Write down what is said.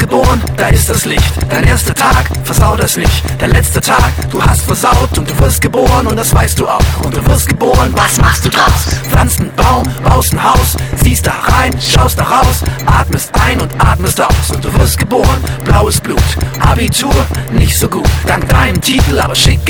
geboren, da ist das Licht. Dein erster Tag, versau das nicht. Der letzte Tag, du hast versaut und du wirst geboren und das weißt du auch. Und du wirst geboren, was machst du draus? Pflanzt einen Baum, baust ein Haus, siehst da rein, schaust da raus, atmest ein und atmest aus. Und du wirst geboren, blaues Blut, Abitur, nicht so gut. Dank deinem Titel, aber schick